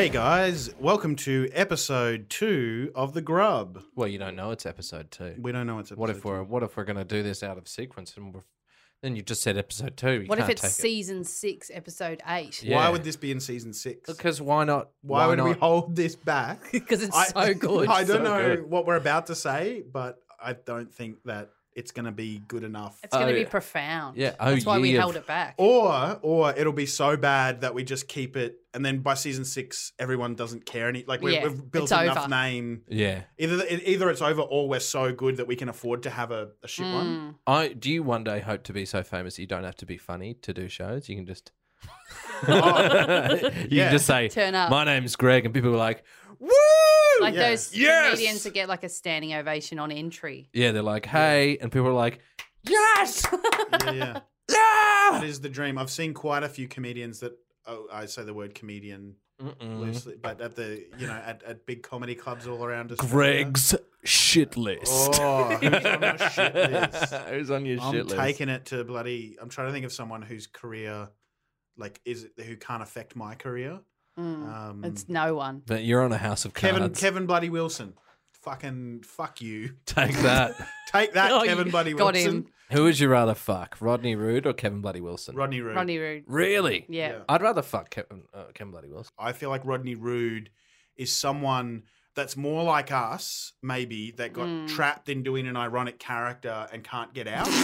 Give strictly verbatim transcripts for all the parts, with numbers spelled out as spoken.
Hey guys, welcome to episode two of The Grub. Well, you don't know it's episode two. We don't know it's episode What if we're two. What if we're going to do this out of sequence and we're, then you just said episode two? You What if can't it's take it. season six, episode eight? Yeah. Why would this be in season six? Because why not? Why, would not? we hold this back? Because it's I- so good. I don't So know good. what we're about to say, but I don't think that it's going to be good enough. It's going to Oh, be yeah. profound. Yeah, oh, That's why we yeah. held it back. Or or it'll be so bad that we just keep it, and then by season six, everyone doesn't care any. Like we, Yeah, we've built it's enough over. name. Yeah. Either either it's over, or we're so good that we can afford to have a, a shit Mm. one. I do you one day hope to be so famous that you don't have to be funny to do shows? You can just you yeah. can just say, Turn up. "My name's Greg," and people are like, "Woo!" Like Yeah. those Yes! comedians that get like a standing ovation on entry. Yeah, they're like, "Hey," and people are like, "Yes, Yeah, yeah. yeah." That is the dream. I've seen quite a few comedians that oh, I say the word comedian Mm-mm. loosely, but at the you know at, at big comedy clubs all around us. Greg's shit list. Oh, who's on my shit list? Who's on your I'm shit list? taking it to bloody. I'm trying to think of someone whose career, like, is who can't affect my career. Mm. Um, It's no one. But you're on a house of Kevin cards. Kevin Bloody Wilson. Fucking fuck you. Take that. Take that, Oh, Kevin you Bloody got Wilson. him. Who would you rather fuck, Rodney Rude or Kevin Bloody Wilson? Rodney Rude. Rodney Rude. Really? Yeah. Yeah. I'd rather fuck Kevin, uh, Kevin Bloody Wilson. I feel like Rodney Rude is someone that's more like us, maybe, that got Mm. trapped in doing an ironic character and can't get out.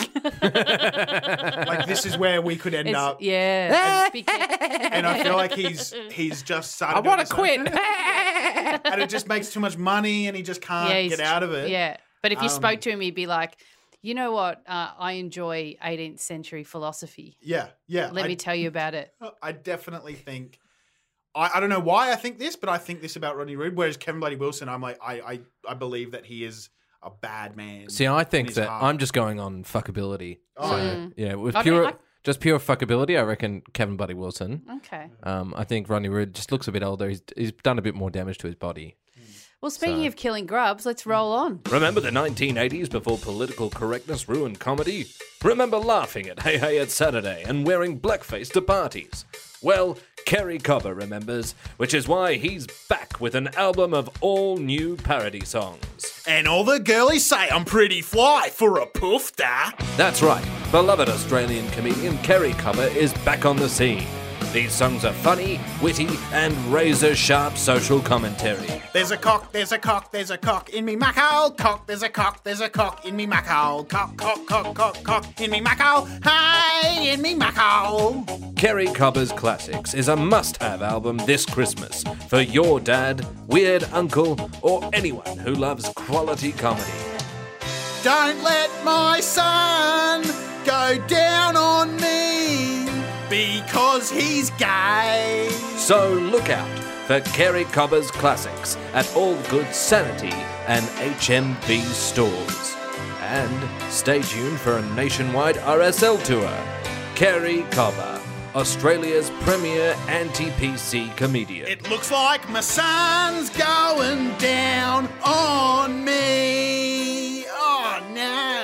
Like, this is where we could end It's, up. yeah. it's big- And I feel like he's he's just started I want to doing quit. this- and it just makes too much money and he just can't yeah, he's- get out of it. Yeah. But if you Um, spoke to him, he'd be like, you know what? Uh, I enjoy eighteenth century philosophy. Yeah, yeah. Let I, me tell you about it. I definitely think I, I don't know why I think this, but I think this about Rodney Rude. Whereas Kevin Bloody Wilson, I'm like, I, I, I believe that he is a bad man. See, I think his that heart. I'm just going on fuckability. Oh, so, yeah. yeah, with I mean, pure, I- just pure fuckability, I reckon Kevin Bloody Wilson. Okay. Um, I think Rodney Rude just looks a bit older. He's he's done a bit more damage to his body. Well, speaking So- of killing grubs, let's roll on. Remember the nineteen eighties before political correctness ruined comedy? Remember laughing at Hey Hey It's Saturday and wearing blackface to parties? Well, Kerry Cobber remembers, which is why he's back with an album of all new parody songs. And all the girlies say I'm pretty fly for a poofter. That's right, beloved Australian comedian Kerry Cobber is back on the scene. These songs are funny, witty, and razor-sharp social commentary. There's a cock, there's a cock, there's a cock in me mackerel. Cock, there's a cock, there's a cock in me mackerel. Cock, cock, cock, cock, cock in me mackerel. Hey, in me mackerel. Kerry Cobber's Classics is a must-have album this Christmas for your dad, weird uncle, or anyone who loves quality comedy. Don't let my son go down on me because he's gay. So look out for Kerry Cobber's Classics at all good Sanity and H M V stores. And stay tuned for a nationwide R S L tour. Kerry Cobber, Australia's premier anti-P C comedian. It looks like my son's going down on me. Oh no.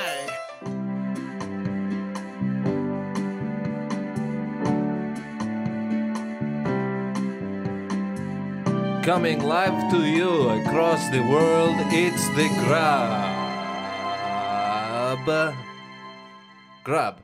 Coming live to you across the world, it's the Grub. Grub.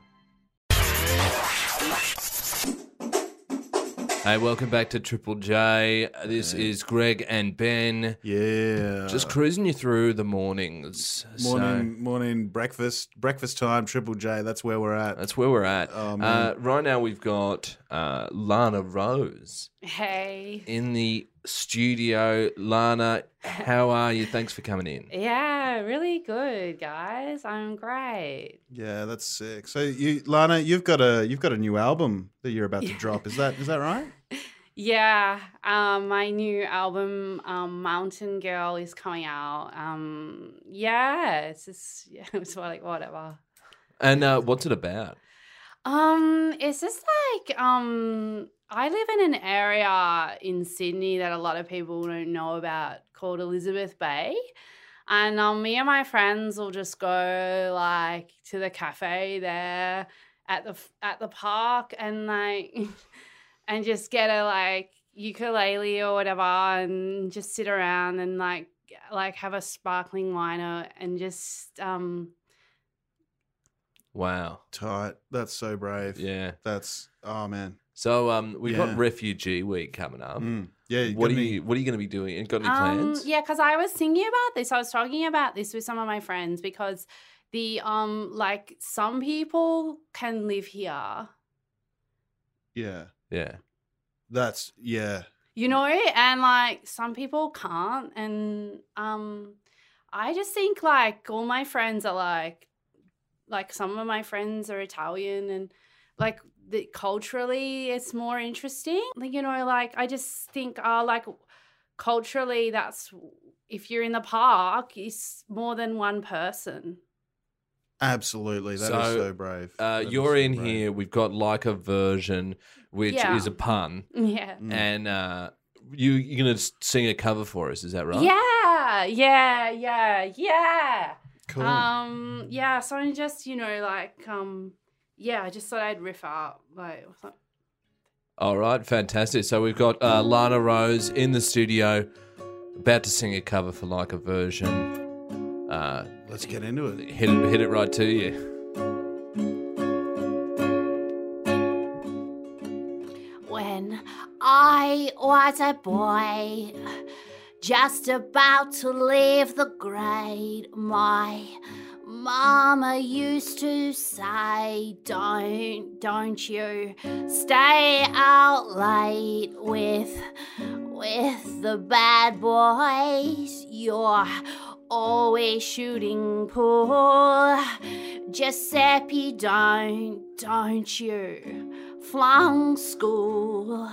Hey, welcome back to Triple J. This is Greg and Ben. Yeah. Just cruising you through the mornings. morning, morning breakfast, breakfast time. Triple J. That's where we're So at. that's where we're at. Oh, uh, man. right now, we've got uh, Lana Rose Hey. in the studio. Lana, how are you? Thanks for coming in. Yeah, really good, guys. I'm great. Yeah, that's sick. So you, Lana, you've got a you've got a new album that you're about to drop. Is that is that right? Yeah, um, my new album, um, Mountain Girl, is coming out. Um, yeah, it's just, yeah, it's like whatever. And uh, what's it about? Um, it's just like um, I live in an area in Sydney that a lot of people don't know about called Elizabeth Bay. And um, me and my friends will just go like to the cafe there at the at the park and like and just get a like ukulele or whatever and just sit around and like like have a sparkling wine or, and just um Wow. Tight. That's so brave. Yeah. That's oh man. So um, we've Yeah. got Refugee Week coming up. Mm. Yeah. What are gonna you What are you going to be doing? Got any um plans? yeah, because I was thinking about this. I was talking about this with some of my friends because the um like some people can live here, Be, yeah. Yeah. That's yeah. you know, and like some people can't, and um I just think like all my friends are like like some of my friends are Italian, and like the, culturally it's more interesting, like, you know, like I just think uh like culturally that's if you're in the park it's more than one person. Absolutely. That is So, so brave. Uh, That is you're so in brave. here. We've got like a version, which Yeah. is a pun, Yeah. Mm. and uh, you you're going to sing a cover for us. Is that right? Yeah, yeah, yeah, yeah. Cool. Um, yeah, so I'm just, you know, like, um, yeah, I just thought I'd riff out, like, All right, fantastic. So we've got uh, Lana Rose in the studio, about to sing a cover for like a version. Uh, Let's get into it. hit it, hit it right to you. when I was a boy, just about to leave the grade, my mama used to say, don't, don't you stay out late with, with the bad boys. You're always shooting pool. Giuseppe, don't, don't you flunk school.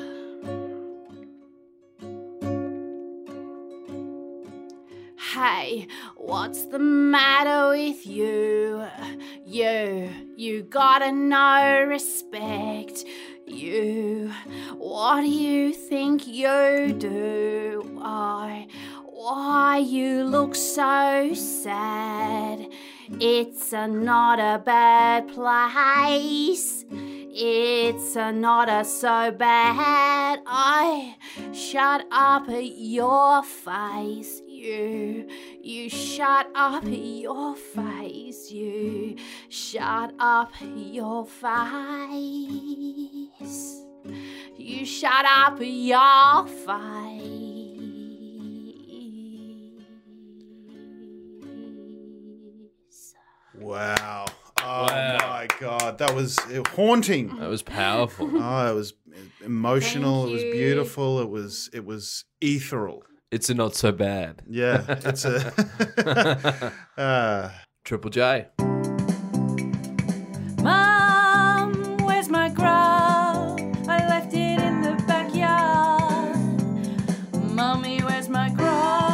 Hey, what's the matter with you? You, you gotta know respect. You, what do you think you do? Why, why you look so sad? It's a not a bad place. It's a not a so bad. I shut up at your face. You, you shut up at your face. You shut up at your face. You shut up at your face. Wow. Oh Wow. my God. That was haunting. That was powerful. Oh, it was emotional. Thank It was you. beautiful. It was it was ethereal. It's a not so bad. Yeah. It's a uh, Triple J. Mom, where's my grub? I left it in the backyard. Mommy, where's my grub?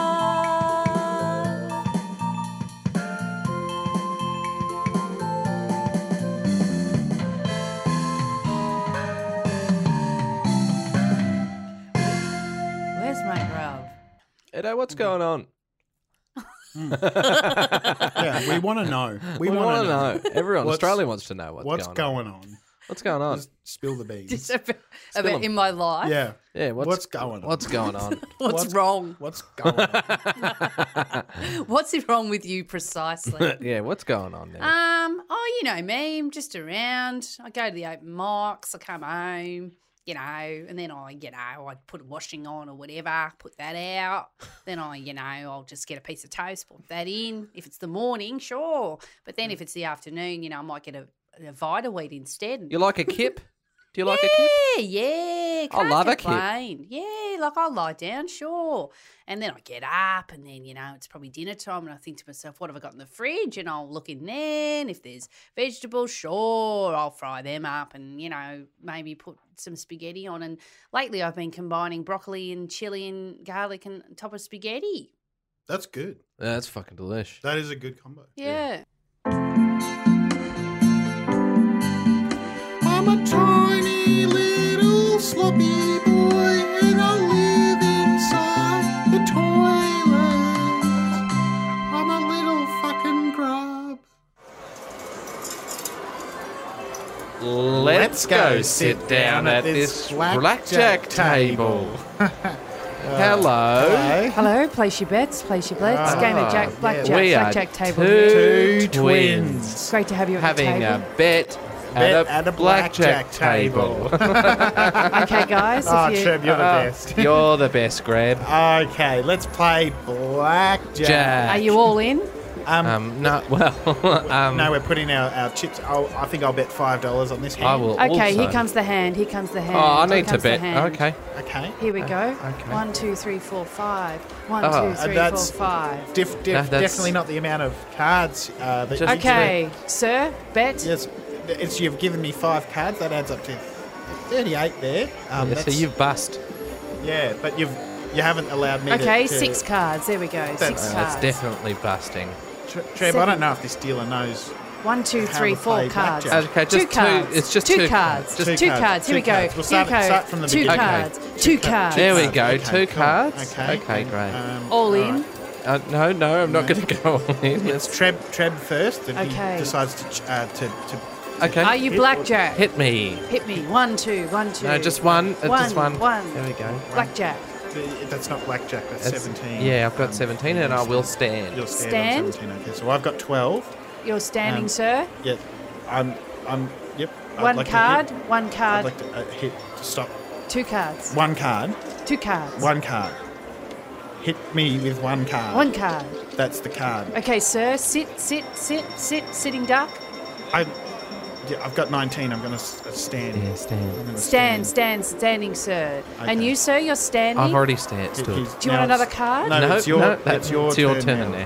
Where's my grub? Edo, what's going on? Yeah, we want to know. We, We, want want to know. Everyone, What's- Australia wants to know what's, what's going, going on. on. What's going on? Just spill the beans. Just a bit, a Spill bit 'em. in my life. Yeah. Yeah, what's, What's going on? What's going on? What's, What's- wrong? What's going on? What's wrong with you precisely? yeah, what's going on there? Um, oh, you know me, I'm just around. I go to the open mics, I come home, you know, and then I, you know, I put washing on or whatever, put that out. Then I, you know, I'll just get a piece of toast, put that in. If it's the morning, sure. But then if it's the afternoon, you know, I might get a, a Vita Weed instead. You like a kip? Do you like a kip? Yeah, yeah. I Can't love a kip. complain. Yeah, like I'll lie down, sure. And then I get up and then, you know, it's probably dinner time and I think to myself, what have I got in the fridge? And I'll look in there and if there's vegetables, sure, I'll fry them up and, you know, maybe put some spaghetti on. And lately I've been combining broccoli and chili and garlic and top of spaghetti. That's good. Yeah, that's fucking delish. That is a good combo. Yeah. I'm a tiny little sloppy boy and I live inside the toilet. I'm a little fucking grub. Let's Let's go sit down at this blackjack table. Hello. Hello. Hello, place your bets, place your bets. Ah, Game of Jack, blackjack, we are blackjack table. two Two twins It's great to have you at having the a table. bet Bet at a, at a blackjack, blackjack table. Okay, guys, Oh, if you... Treb, you're the Uh, best. You're the best, Grab. Okay, let's play blackjack. Jack. Are you all in? Um, Um, no, well, um, no, we're putting our, our chips. I'll, I think I'll bet five dollars on this hand. I will. Okay, also. here comes the hand. Here comes the hand. Oh, I Here need to comes the bet. hand. Okay. Okay. Here we go. okay. One, two, three, four, five. One, Oh. two, Uh, three, four, that's- five. Diff, diff, No, that's- definitely not the amount of cards uh, that Just- you Okay, sir, bet. Yes, it's you've given me five cards. That adds up to thirty-eight there. Um, Yeah, so that's- you've bust. yeah, but you've you haven't allowed me to. Okay, to six cards. There we go. Six That's- Uh, cards. that's definitely busting. Tre- Treb, I don't know if this dealer knows. One, two, How three, to four play cards. blackjack. Okay, two just two- cards. it's just two, two cards. cards. Two two cards, cards. Here two we go. cards. We'll Here start- we go. start from the two beginning. cards. Okay. Two Two cards. There we cards. go, Okay, two cool. cards. Okay, Okay, great. Um, All all in. right. Uh, no, no, I'm not going to go all in. It's Treb, Treb first, and Okay. he decides to ch- uh, to, to Okay. Are you Hit- blackjack? Hit me. Hit me. One, two, one, two. No, just one. uh, just One, one. one. There we go. Blackjack. That's not blackjack. That's, That's- seventeen. Yeah, I've got Um, seventeen, and I will stand. You'll stand, Stand? on seventeen. Okay, so I've got twelve. You're standing, Um, sir. Yeah, I'm. I'm. Yep. I'd One like to card. hit- One I'd card. like to uh, hit. Stop. Two cards. One card. Two cards. One card. Hit me with one card. One card. That's the card. Okay, sir. Sit, sit, sit, sit. Sitting duck. I. Yeah, I've got nineteen. I'm going to stand. Yeah, stand. I'm gonna Stand, stand, standing, sir. And Okay. you, sir, you're standing. I've already stand, He- stood. he's- Do you now want another it's- card? No, it's your. no, it's your it's your turn, turn now. now.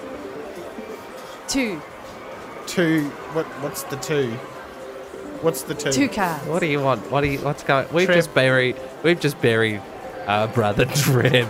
Two. Two. What? What's the two? What's the two? Two cards. What do you want? What do you? What's going? We've Treb. just buried. We've just buried our brother Treb.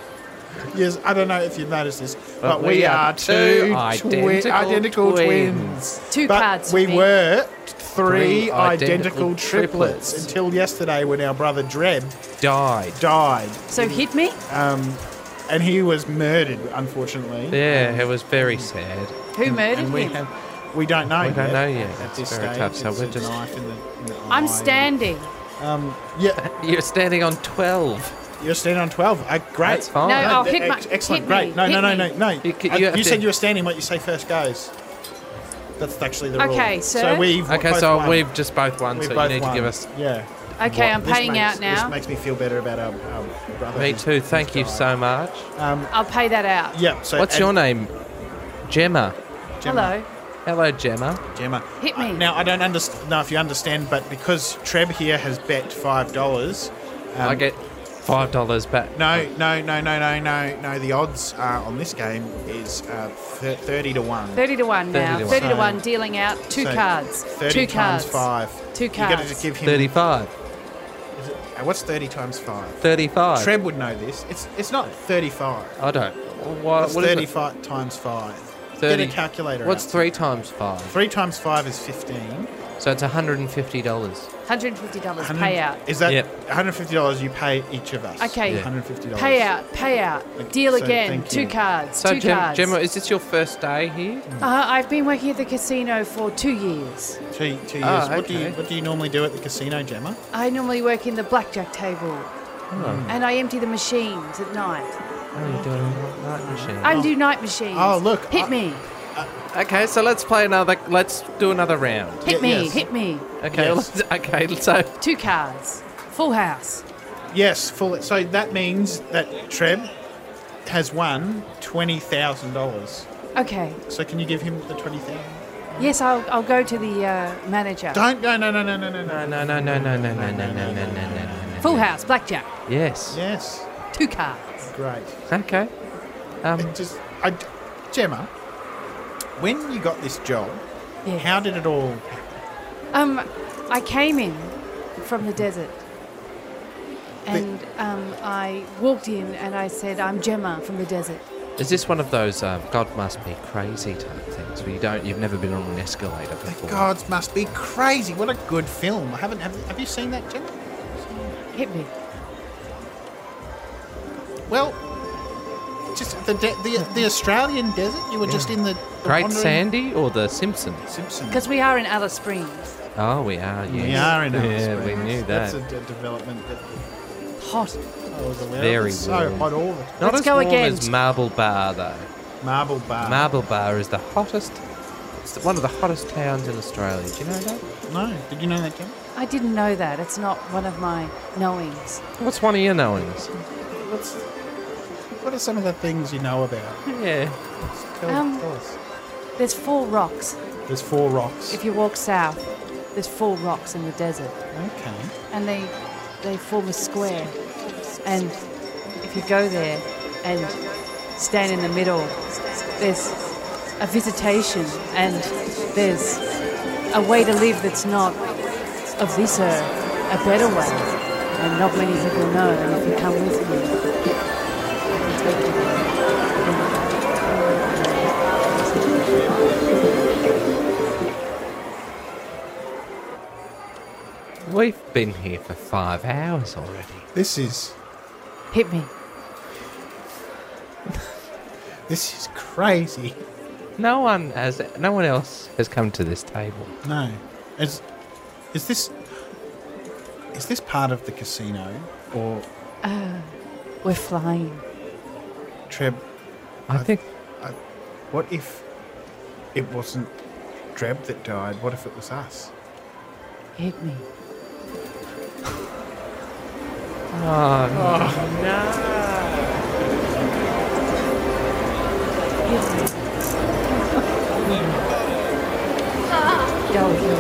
Yes, I don't know if you've noticed this, but, But we are two twi- identical identical twins. twins. Two But cards for we me. were three, Three identical, identical triplets. triplets. until yesterday when our brother Dreb Died. died. So hit me. Um, and he was murdered, unfortunately. Yeah, it was very sad. Who murdered and we him? have, we don't know We don't yet. know yet. At It's this very stage, tough, so It's we're a just- knife in the, in the I'm eye. standing. Um, yeah, You're standing on twelve. you're standing on twelve. Uh, great. That's fine. No, I'll th- hit my- ex- Excellent. hit Great. me, No, no, hit no, me. no, no. You c- Uh, you have you to- said you were standing. What you say first goes. That's actually the rule. Okay, sir. So we've Okay, both so won. we've just both won. We've so both you need won. to give us. Yeah. Okay, I'm This paying makes- out now. This makes me feel better about our, our brother. Me who's- too. who's Thank you died. so much. Um, I'll pay that out. yeah. So What's and your name? Gemma. Gemma. Hello. Hello, Gemma. Gemma. Hit me. Uh, now I don't underst- know if you understand, but because Treb here has bet five dollars. Um, I get five dollars back. No, no, no, no, no, no, no. The odds uh, on this game is uh, th- thirty to one. Thirty to one now. thirty to one. Thirty to So- one. Dealing out two So cards. Thirty Two times cards. five. Two You got to cards. just give him. Thirty-five. Is it, uh, what's thirty times five? Thirty-five. Treb would know this. It's it's not thirty-five. I don't. What, It's what is it? thirty-five times five. thirty. Get a calculator. What's out. three times five? Three times five is fifteen. So it's one hundred and fifty dollars. one hundred fifty dollars one hundred payout. Is that Yep. one hundred fifty dollars you pay each of us? Okay. Yeah. one hundred fifty dollars. Payout. Payout. Okay, Deal so again. thank Two you. cards. So two Gem- cards. Gemma, is this your first day here? Uh, I've been working at the casino for two years. Two, two years. Ah, What do you okay. What do you normally do at the casino, Gemma? I normally work in the blackjack table, Oh, and I empty the machines at night. oh you're doing a night machine. I do night machines. Oh, look, Hit I- me. Okay, so let's play another. Let's do another round. Hit Ye- me. yes. Hit me. Okay. Yes. Let's, okay. So Two cards. Full house. Yes, full. So that means that Treb has won twenty thousand dollars. Okay. So can you give him the twenty thousand? Yes, I'll, I'll go to the uh, manager. Don't. No. No. No. No. No. No. no, no, no, no, no, no, no, no, no, no, no, no, no. Full house. Blackjack. Yes. Yes. Two cards. Great. Okay. Um. It just. I. Gemma, when you got this job, Yeah. how did it all? Um, I came in from the desert, and um, I walked in and I said, "I'm Gemma from the desert." Is this one of those uh, God must be crazy type things where you don't, you've never been on an escalator The before? gods must be crazy. What a good film. I haven't. Have, have you seen that, Gemma? Hit me. Well, just the de- the the Australian desert. You were just in the, the Great wandering- Sandy or the Simpsons? Simpsons. Because we are in Alice Springs. Oh, we are, yes. We are in Alice Yeah, Springs. we knew That's that. a d- development that Hot. I was aware Very of. It's so warm. hot all the Not Let's as go warm again. as Marble Bar, though. Marble Bar. Marble Bar is the hottest... It's one of the hottest towns in Australia. Do you know that? No, did you know that, Jim? I didn't know that. It's not one of my knowings. What's one of your knowings? What's, what are some of the things you know about? Yeah. Tell, Um, tell us. There's four rocks. There's four rocks. If you walk south, there's four rocks in the desert, Okay. and they they form a square. And if you go there and stand in the middle, there's a visitation, and there's a way to live that's not of this earth, a better way, and not many people know. And if you come with me, I can take you there. We've been here for five hours already. This is Hit me. this is crazy. No one has... No one else has come to this table. No. Is is this is this part of the casino or We're flying. Treb? I think... I, what if it wasn't Treb that died? What if it was us? Hit me. Oh, no. Hit me. Go, go.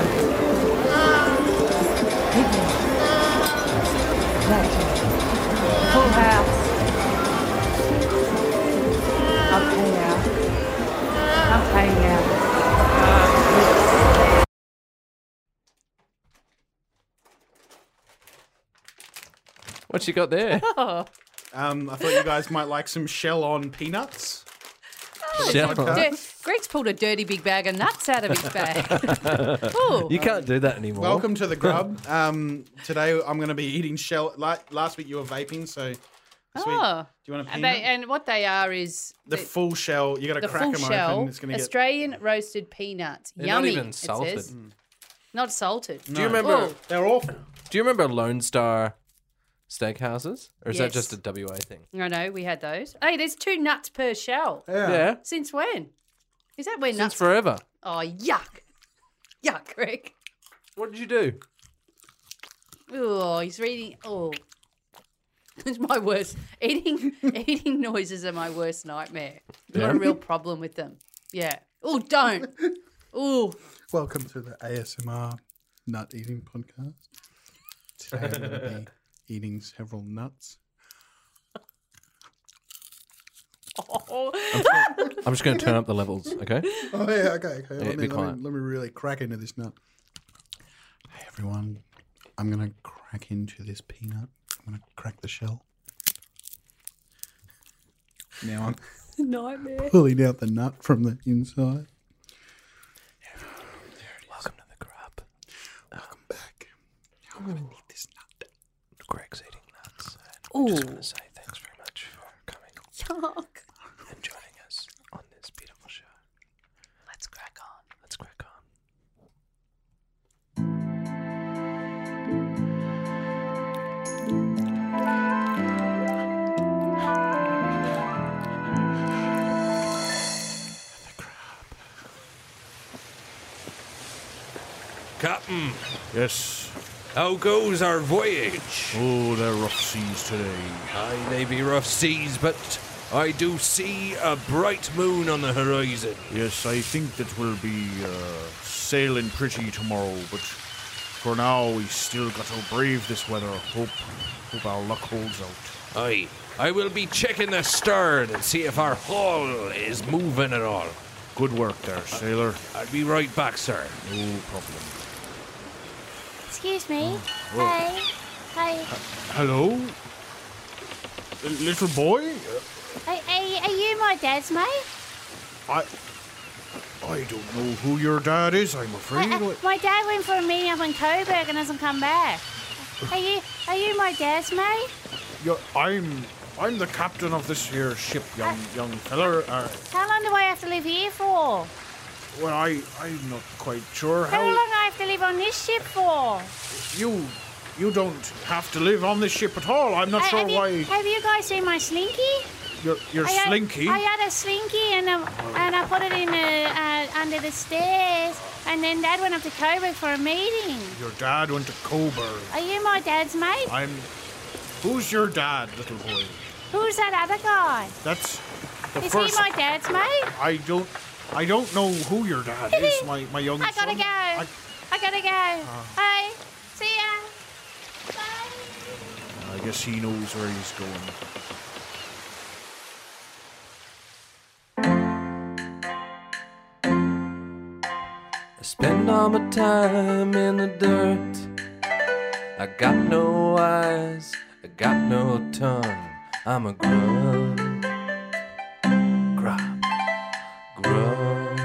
Hit me. Blackjack. Full house. I'll pay out. I'm paying out. What you got there? Um, I thought you guys might like some shell on peanuts. Shell. Dir- Greg's pulled a dirty big bag of nuts out of his bag. Ooh. You can't do that anymore. Welcome to the grub. Um, today I'm going to be eating shell. Like last week you were vaping, so sweet. Oh. Do you want a And, peanut? they, and what they are is the full shell. You got to the crack full them shell open. It's going to get. Australian roasted peanuts. They're Yummy. not even it salted. says. Not salted. Do you remember... Oh. They're awful. Do you remember Lone Star steakhouses? Or is that Yes. just a W A thing? No, no, we had those. Hey, there's two nuts per shell. Yeah. Since when? Is that when Since nuts? forever. Oh, yuck. Yuck, Greg. What did you do? Oh, he's reading. Oh. It's my worst. Eating eating noises are my worst nightmare. I've got a real problem with them. Yeah. Oh, don't. Oh. Welcome to the A S M R nut eating podcast. Today I'm going to be eating several nuts. Oh. I'm just going to turn up the levels, okay? Oh yeah, okay, okay. Yeah, let, be me, let, quiet. me, let me really crack into this nut. Hey everyone, I'm gonna crack into this peanut. I'm gonna crack the shell. Now I'm Nightmare. pulling out the nut from the inside. Welcome to the grub. Welcome back. Now I'm gonna eat this nut. Greg's eating nuts. Ooh. Just want to say thanks very much for coming Yuck. and joining us on this beautiful show. Let's crack on. Let's crack on. Captain, Yes. how goes our voyage? Oh, they're rough seas today. Aye, they be rough seas, but I do see a bright moon on the horizon. Yes, I think that we'll be uh, sailing pretty tomorrow, but for now we still got to brave this weather. Hope, hope our luck holds out. Aye, I will be checking the stern and see if our hull is moving at all. Good work there, sailor. I'll be right back, sir. No problem. Excuse me. Hey. Hey. Hello, L- little boy. Are, are, are you my dad's mate? I, I don't know who your dad is. I'm afraid. Uh, uh, my dad went for a meeting up in Coburg and hasn't come back. Are you are you my dad's mate? You're, I'm, I'm the captain of this here ship, young young feller. Uh, How long do I have to live here for? Well, I, I'm not quite sure How how... long I have to live on this ship for? You you don't have to live on this ship at all. I'm not Uh, sure have, you, why have you guys seen my slinky? you're, you're I had- slinky. I had a slinky and um, and I put it in the, uh, under the stairs, and then Dad went up to Coburg for a meeting. Your dad went to Coburg. Are you my dad's mate? I'm... Who's your dad, little boy? Who's that other guy? That's the Is first... he my dad's mate? I don't... I don't know who your dad is, my, my young I gotta son. go. I, I gotta go. Bye. See ya. Bye. I guess he knows where he's going. I spend all my time in the dirt. I got no eyes, I got no tongue. I'm a grub. Grub. Grub.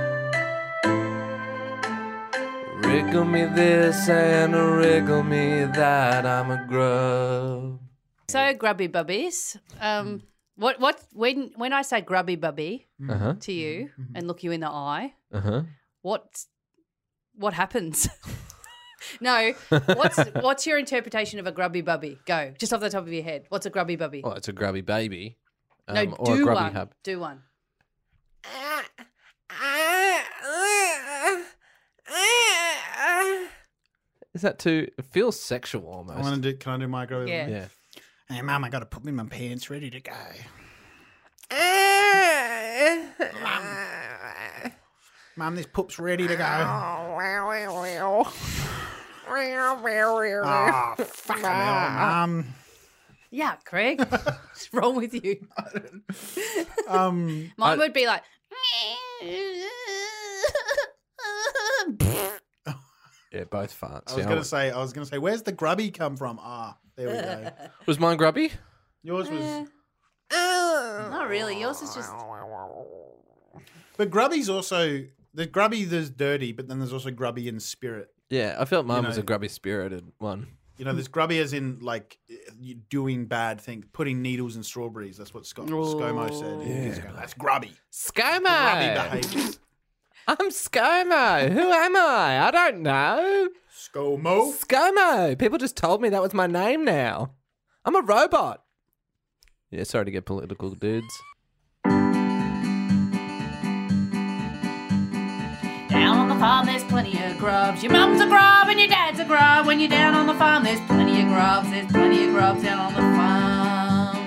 Wriggle me this and wriggle me that. I'm a grub. So grubby bubbies. Um, what what when when I say grubby bubby Uh huh. to you and look you in the eye, Uh huh. what what happens? No, what's what's your interpretation of a grubby bubby? Go just off the top of your head. What's a grubby bubby? Well, it's a grubby baby. no, um, or a do grubby one. hub. Do one. Is that too? It feels sexual almost. I want to do. Can I do my grubby? Yeah. Yeah. Hey, Mum, I got to put me in my pants ready to go. Mum, this pup's ready to go. Oh, fuck Mum. Yeah, Craig. What's wrong with you? Um, Mine would be like. Yeah, both farts. I was yeah. gonna say. I was gonna say. Where's the grubby come from? Ah, there we go. Was mine grubby? Yours was. Not really. Yours is just. But grubby's also the grubby. There's dirty, but then there's also grubby in spirit. Yeah, I felt mine You was know- a grubby spirited one. You know, there's grubby as in like you doing bad things, putting needles in strawberries. That's what Scott ScoMo said. Years ago. That's grubby. Grubby ScoMo! behaviour. I'm ScoMo! Who am I? I don't know. ScoMo. ScoMo! People just told me that was my name now. I'm a robot. Yeah, sorry to get political, dudes. Down on the farm, there's plenty of grubs. Your mum's a grub and your dad's a grub. When you're down on the farm, there's plenty of grubs. There's plenty of grubs down on the farm.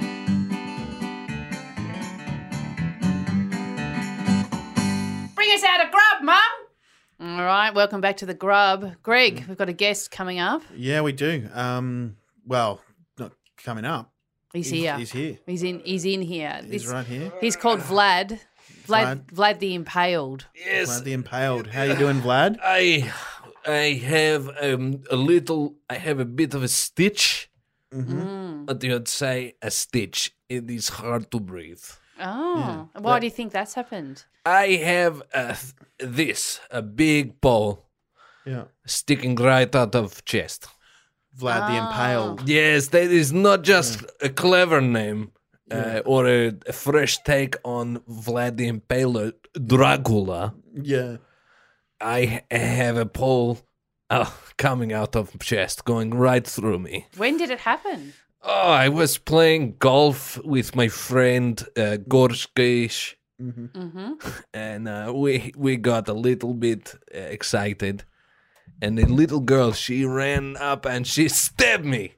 Bring us out a grub, Mum. All right, welcome back to the grub. Greg, we've got a guest coming up. Yeah, we do. Um, well, not coming up. He's here. He's here. He's in. He's in here. He's This- right here. He's called Vlad. Vlad. Vlad. Vlad the Impaled. Yes, Vlad the Impaled. How you doing, Vlad? I I have um, a little, I have a bit of a stitch. Mm. What do you say? A stitch. It is hard to breathe. Oh, why do you think that's happened? I have a, th- this, a big pole Yeah. sticking right out of chest. Vlad the Impaled. Yes, that is not just a clever name uh, or a, a fresh take on Vlad the Impaler Dracula. Yeah. I have a pole uh, coming out of chest, going right through me. When did it happen? Oh, I was playing golf with my friend uh, Gorskish, Mm-hmm. and uh, we we got a little bit uh, excited. And the little girl, she ran up and she stabbed me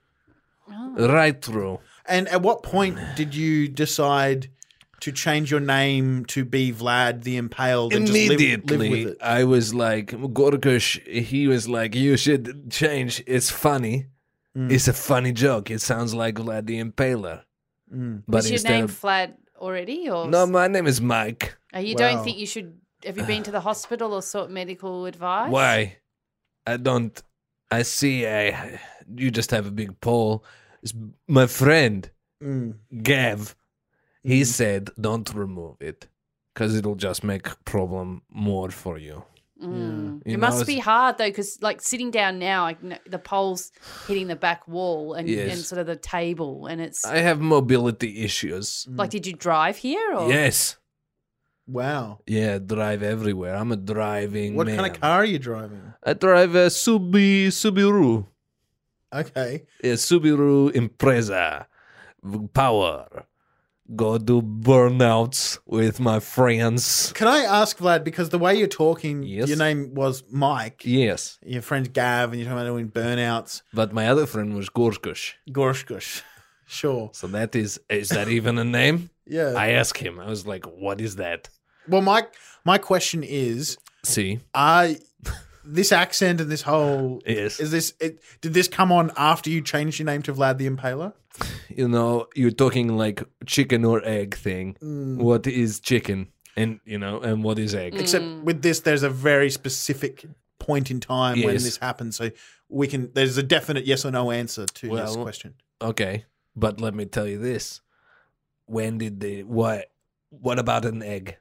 right through. And at what point did you decide to change your name to be Vlad the Impaled and just live, Immediately, live with it? I was like, Gorkush, he was like, you should change. It's funny. Mm. It's a funny joke. It sounds like Vlad the Impaler. Mm. But Was your instead name of, Vlad already, or no, my name is Mike. Oh, you Wow. don't think you should? Have you been to the hospital or sought medical advice? Why? I don't. I see. I. You just have a big pole. It's my friend Mm. Gav. He said, "Don't remove it, because it'll just make problem more for you." Mm. You It know, must it's- be hard though, because like sitting down now, like n- the pole's hitting the back wall and, Yes. and sort of the table, and it's I have mobility issues. like, did you drive here or? Yes, Wow. Yeah, drive everywhere. I'm a driving What man. kind of car are you driving? I drive a Subi, Subaru. Okay. A Subaru Impreza. Power. Go do burnouts with my friends. Can I ask, Vlad, because the way you're talking, Yes. your name was Mike, Yes, your friend's Gav, and you're talking about doing burnouts. but my other friend was Gorshkush. Gorshkush. Sure. So that is, is that even a name? Yeah. I asked him. I was like, what is that? well, my, my question is, See? are this accent and this whole... Yes. Is this... It, did this come on after you changed your name to Vlad the Impaler? You know, you're talking like chicken or egg thing. Mm. What is chicken? And, you know, and what is egg? Except with this, there's a very specific point in time when Yes. this happens. So we can... There's a definite yes or no answer to this Well, question. Okay, but let me tell you this. When did the... What, what about an egg?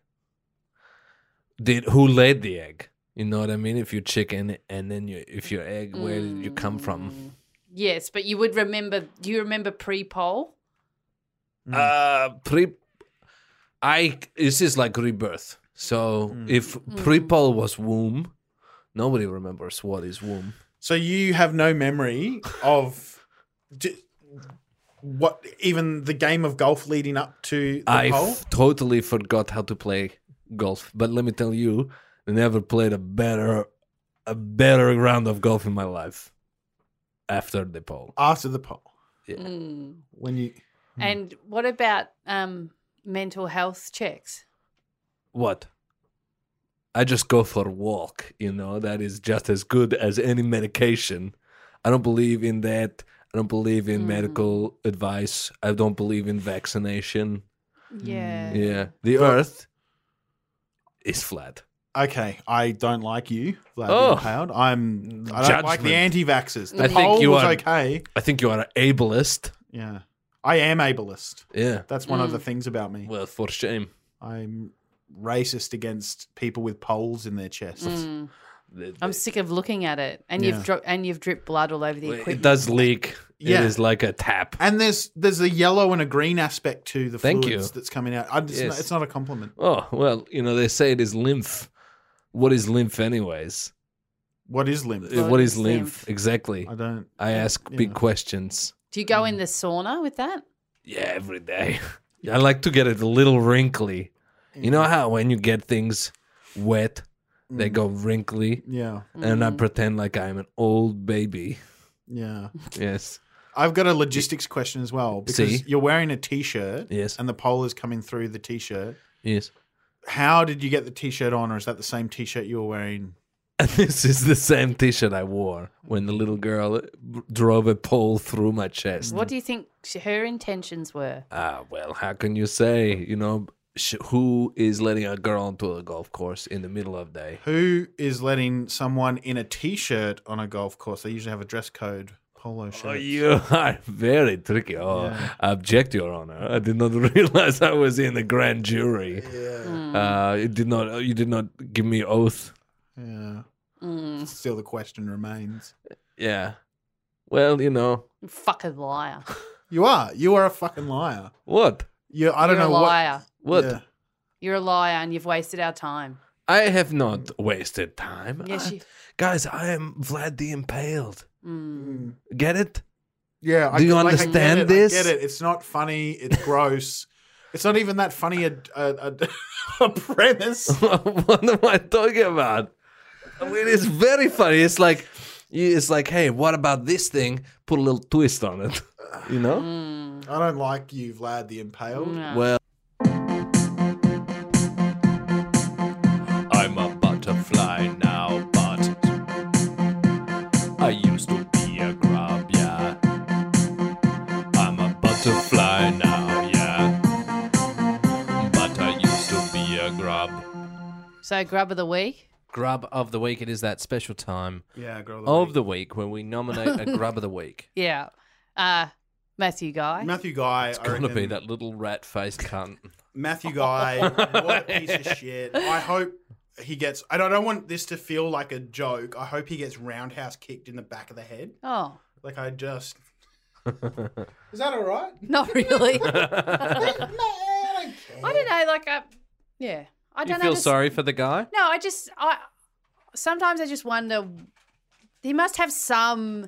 Did Who laid the egg? You know what I mean? If you're chicken and then you, if you're egg, where did you come from? Yes, but you would remember. Do you remember pre-poll? Uh, pre. I this is like rebirth. So if pre-poll was womb, nobody remembers what is womb. So you have no memory of d- what even the game of golf leading up to the I poll? f- totally forgot how to play golf. But let me tell you, I never played a better, a better round of golf in my life. After the poll, After the poll, yeah. when you And what about um, mental health checks? What? I just go for a walk. You know that is just as good as any medication. I don't believe in that. I don't believe in medical advice. I don't believe in vaccination. Yeah. Yeah, the Earth is flat. okay, I don't like you, Vlad Oh. Impaled. I'm I don't like the Judgment. anti-vaxxers. The I think poll you was are- okay. I think you are ableist. Yeah, I am ableist. Yeah. That's one of the things about me. Well, for shame. I'm racist against people with poles in their chests. Mm. The- I'm the- sick of looking at it, and Yeah. you've dro- and you've dripped blood all over the it equipment. does leak. Yeah. It is like a tap. And there's there's a yellow and a green aspect to the Thank fluids you. that's coming out. I just, Yes. It's not a compliment. Oh, well, you know, they say it is lymph. What is lymph, anyways? What is lymph? Uh, What what is is lymph? lymph? Exactly. I don't. I ask big yeah. questions. Do you go in the sauna with that? Yeah, every day. I like to get it a little wrinkly. You know how when you get things wet, they go wrinkly? Yeah, And I pretend like I'm an old baby. yeah. Yes. I've got a logistics question as well because See? you're wearing a t-shirt. Yes. And the pole is coming through the t-shirt. Yes. How did you get the t-shirt on, or is that the same t-shirt you were wearing? And this is the same t-shirt I wore when the little girl b- drove a pole through my chest. What do you think sh- her intentions were? Ah, well, how can you say, you know, sh- who is letting a girl onto a golf course in the middle of the day? Who is letting someone in a t-shirt on a golf course? They usually have a dress code polo shirt. Oh, you are very tricky. Oh, I object, Your Honor. I did not realize I was in the grand jury. Uh, you did not. You did not give me oath. Yeah. Mm. Still, the question remains. Yeah. Well, you know Fucking liar. You are. You are a fucking liar. what? You. I don't You're know a liar. What? Yeah. You're a liar, and you've wasted our time. I have not wasted time. Yes, I- you. guys, I am Vlad the Impaled. Mm. Get it? Yeah. I Do you get- like, I get understand it, this? I get it. It's not funny. It's gross. It's not even that funny a, a, a, a premise. What am I talking about? I mean, it's very funny. It's like, it's like, hey, what about this thing? Put a little twist on it. You know? I don't like you, Vlad the Impaled. No. Well, I'm a butterfly now, but I used to be a grub, yeah. I'm a butterfly now, yeah. But I used to be a grub. So, grub of the week. Grub of the week. It is that special time Yeah, girl. of the week when we nominate a grub of the week. Yeah. Uh, Matthew Guy. Matthew Guy. It's I gonna be reckon- that little rat-faced cunt. Matthew Guy. What a piece of shit. I hope he gets. I don't, I don't want this to feel like a joke. I hope he gets roundhouse kicked in the back of the head. Oh, Like I just. Is that all right? not really. I don't care. I don't know. Like, uh, yeah. I You don't feel understand. sorry for the guy? No, I just I sometimes I just wonder he must have some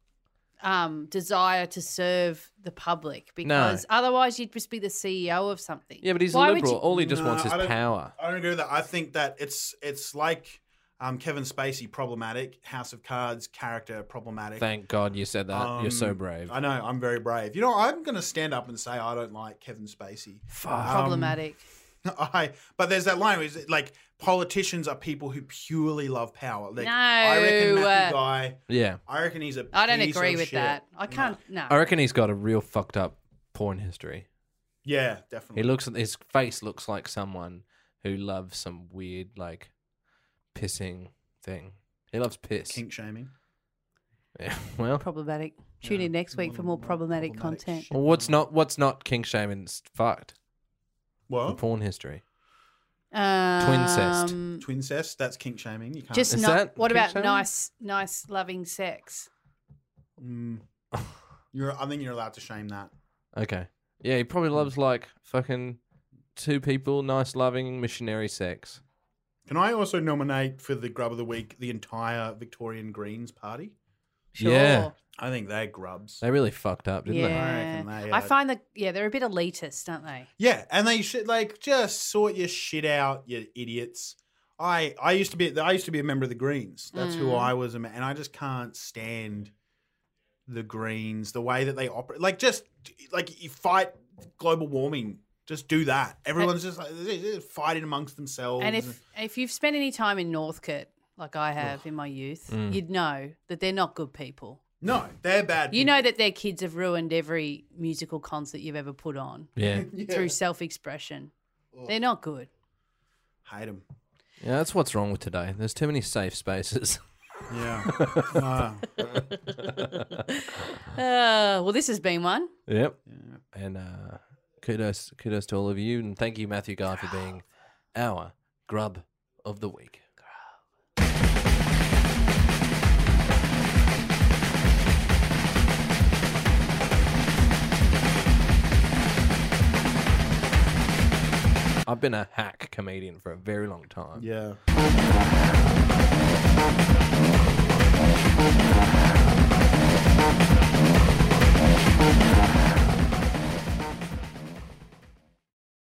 um desire to serve the public because otherwise you'd just be the C E O of something. Yeah, but he's Why a would liberal. you- All he just No, wants is I don't- power. I don't agree with that. I think that it's it's like um, Kevin Spacey, problematic. House of Cards character, problematic. Thank God you said that. You're so Um, brave. I know. I'm very brave. You know, I'm going to stand up and say I don't like Kevin Spacey. Problematic. I. But there's that line where it's like politicians are people who purely love power. Like, No, I reckon uh, Matthew Guy. Yeah. I reckon he's a. I don't piece agree of with shit. that. I can't. No. I reckon he's got a real fucked up porn history. Yeah, He definitely. looks his face looks like someone who loves some weird like pissing thing. He loves piss. Kink shaming. Yeah. Well, Problematic. Tune Yeah, in next week for more problematic, problematic content. shit. well, what's not what's not kink shaming? It's fucked. The What? porn history. Um, Twincest. Twincest. That's kink shaming. You can't. Just Is not. that What kink about shaming? nice, nice, loving sex? Mm. You're. I think you're allowed to shame that. Okay. Yeah, he probably loves like fucking two people, nice, loving missionary sex. Can I also nominate for the grub of the week the entire Victorian Greens party? Sure. Yeah. I think they're grubs. They really fucked up, didn't Yeah. I reckon they, I uh, find that yeah, they're a bit elitist, aren't they? Yeah, and they should like just sort your shit out, you idiots. I I used to be I used to be a member of the Greens. That's who Mm. I was, a me- and I just can't stand the Greens, the way that they operate. Like just like you fight global warming. Just do that. Everyone's just like they're just fighting amongst themselves. And if if you've spent any time in Northcote, like I have in my youth, Mm. you'd know that they're not good people. no, they're bad. You people. know that their kids have ruined every musical concert you've ever put on Yeah. Yeah. through self-expression. They're not good. hate them. Yeah, that's what's wrong with today. There's too many safe spaces. Yeah. Uh, Uh, well, this has been one. Yep. And uh, kudos, kudos to all of you, and thank you, Matthew Guy, for being our grub of the week. I've been a hack comedian for a very long time. yeah. Thank you.